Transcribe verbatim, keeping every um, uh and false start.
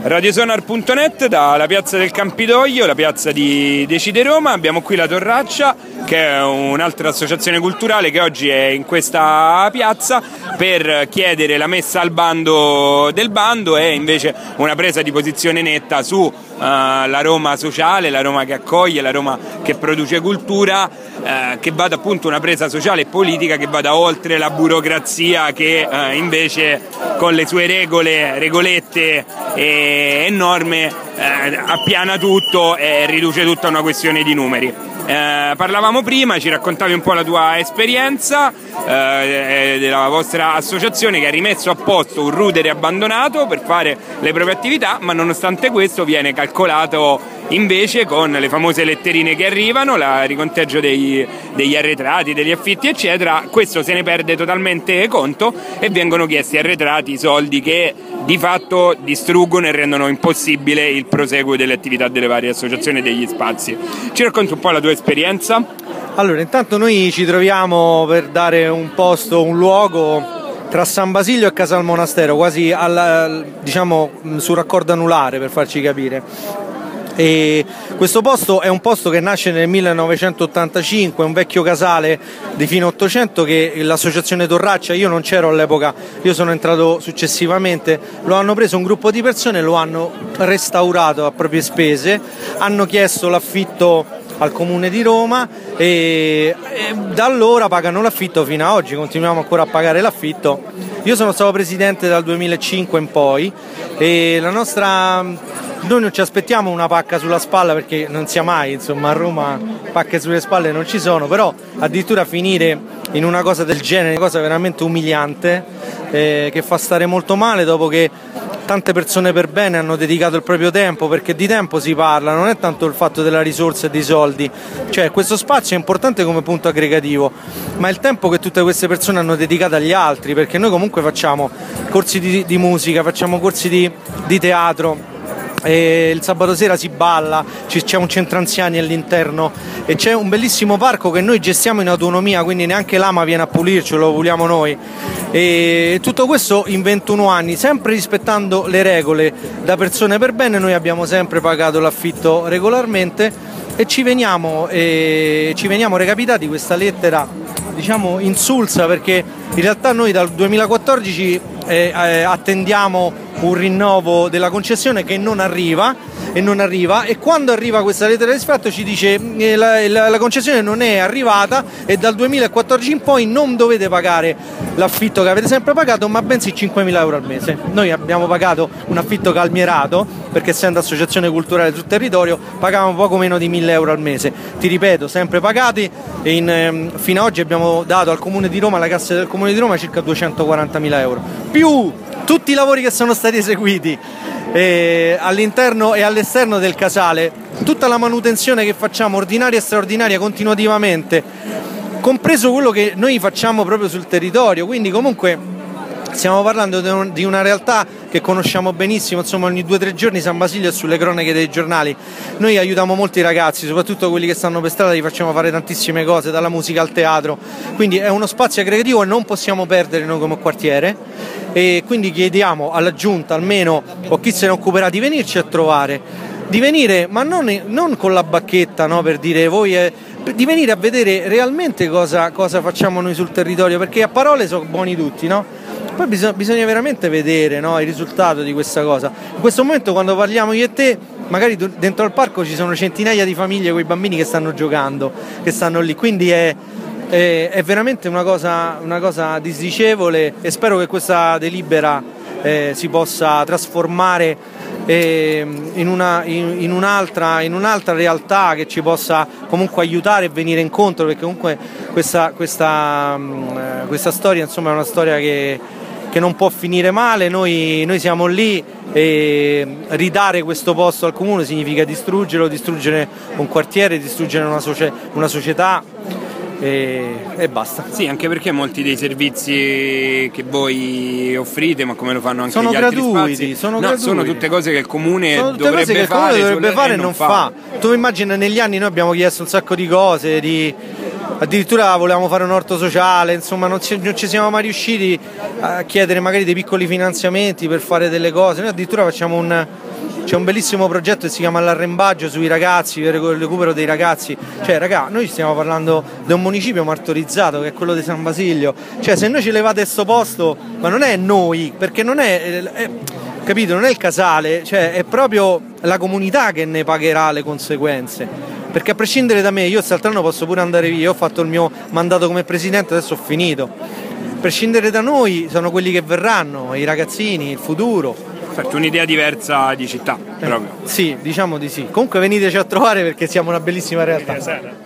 radiosonar punto net dalla piazza del Campidoglio, la piazza di Decide Roma. Abbiamo qui la Torraccia, che è un'altra associazione culturale che oggi è in questa piazza per chiedere la messa al bando del bando e invece una presa di posizione netta su uh, la Roma sociale, la Roma che accoglie, la Roma che produce cultura, uh, che vada appunto una presa sociale e politica che vada oltre la burocrazia che uh, invece con le sue regole, regolette e e norme eh, appiana tutto e riduce tutto a una questione di numeri. Eh, parlavamo prima, ci raccontavi un po' la tua esperienza eh, della vostra associazione che ha rimesso a posto un rudere abbandonato per fare le proprie attività, ma nonostante questo viene calcolato invece con le famose letterine che arrivano, la riconteggio dei, degli arretrati, degli affitti eccetera. Questo se ne perde totalmente conto e vengono chiesti arretrati, soldi che di fatto distruggono e rendono impossibile il proseguo delle attività delle varie associazioni e degli spazi. Ci racconti un po' la tua esperienza? Allora, intanto noi ci troviamo per dare un posto, un luogo tra San Basilio e Casal Monastero, quasi al, diciamo sul raccordo anulare, per farci capire. E questo posto è un posto che nasce nel millenovecentottantacinque, è un vecchio casale di fine Ottocento che l'associazione Torraccia, io non c'ero all'epoca, io sono entrato successivamente, lo hanno preso un gruppo di persone, lo hanno restaurato a proprie spese, hanno chiesto l'affitto al Comune di Roma e, e da allora pagano l'affitto fino a oggi, continuiamo ancora a pagare l'affitto. Io sono stato presidente dal duemilacinque in poi e la nostra... Noi non ci aspettiamo una pacca sulla spalla perché non sia mai, insomma a Roma pacche sulle spalle non ci sono, però addirittura finire in una cosa del genere, una cosa veramente umiliante eh, che fa stare molto male dopo che tante persone per bene hanno dedicato il proprio tempo, perché di tempo si parla, non è tanto il fatto della risorsa e dei soldi, cioè questo spazio è importante come punto aggregativo, ma il tempo che tutte queste persone hanno dedicato agli altri, perché noi comunque facciamo corsi di, di musica, facciamo corsi di, di teatro. E il sabato sera si balla, c'è un centro anziani all'interno e c'è un bellissimo parco che noi gestiamo in autonomia, quindi neanche l'Ama viene a pulircelo, lo puliamo noi. E tutto questo in ventuno anni, sempre rispettando le regole da persone per bene. Noi abbiamo sempre pagato l'affitto regolarmente e ci veniamo, e ci veniamo recapitati questa lettera, diciamo insulsa, perché in realtà noi dal duemilaquattordici eh, eh, attendiamo un rinnovo della concessione che non arriva e non arriva e quando arriva questa lettera di sfratto ci dice eh, la, la, la concessione non è arrivata e dal duemilaquattordici in poi non dovete pagare l'affitto che avete sempre pagato, ma bensì cinquemila euro al mese. Noi abbiamo pagato un affitto calmierato perché essendo associazione culturale sul territorio pagavamo poco meno di mille euro al mese, ti ripeto, sempre pagati e in, eh, fino ad oggi abbiamo dato al Comune di Roma, alla cassa del Comune di Roma, circa duecentoquarantamila euro più tutti i lavori che sono stati eseguiti eh, all'interno e all'esterno del casale, tutta la manutenzione che facciamo ordinaria e straordinaria continuativamente, compreso quello che noi facciamo proprio sul territorio, quindi comunque stiamo parlando di una realtà che conosciamo benissimo, insomma ogni due o tre giorni San Basilio è sulle cronache dei giornali. Noi aiutiamo molti ragazzi, soprattutto quelli che stanno per strada, gli facciamo fare tantissime cose, dalla musica al teatro, quindi è uno spazio aggregativo e non possiamo perdere noi come quartiere e quindi chiediamo alla giunta almeno o chi se ne occuperà di venirci a trovare, di venire ma non, non con la bacchetta, no, per dire voi è, di venire a vedere realmente cosa, cosa facciamo noi sul territorio, perché a parole sono buoni tutti, no? Poi bisogna, bisogna veramente vedere, no, il risultato di questa cosa. In questo momento quando parliamo io e te, magari dentro al parco ci sono centinaia di famiglie con i bambini che stanno giocando, che stanno lì, quindi è, è, è veramente una cosa, una cosa disdicevole e spero che questa delibera eh, si possa trasformare eh, in, una, in, in, un'altra, in un'altra realtà che ci possa comunque aiutare e venire incontro, perché comunque questa, questa, questa storia insomma è una storia che che non può finire male, noi, noi siamo lì e ridare questo posto al comune significa distruggerlo, distruggere un quartiere, distruggere una, socie, una società e, e basta. Sì, anche perché molti dei servizi che voi offrite, ma come lo fanno anche sono gli gratuiti, altri spazi, sono no, gratuiti. Sono tutte cose che il comune sono tutte dovrebbe cose che il fare, comune dovrebbe fare e non fa. fa. Tu immagina, negli anni noi abbiamo chiesto un sacco di cose, di addirittura volevamo fare un orto sociale, insomma non ci, non ci siamo mai riusciti a chiedere magari dei piccoli finanziamenti per fare delle cose. Noi addirittura facciamo un, c'è un bellissimo progetto che si chiama L'Arrembaggio sui ragazzi, per il recupero dei ragazzi. Cioè raga, noi stiamo parlando di un municipio martorizzato che è quello di San Basilio, cioè se noi ci levate sto posto, ma non è noi, perché non è, è capito, non è il casale, cioè è proprio la comunità che ne pagherà le conseguenze, perché a prescindere da me, io quest'altro anno posso pure andare via, ho fatto il mio mandato come presidente, adesso ho finito, a prescindere da noi sono quelli che verranno, i ragazzini, il futuro. Certo, un'idea diversa di città, proprio. Eh, sì, diciamo di sì. Comunque veniteci a trovare perché siamo una bellissima realtà.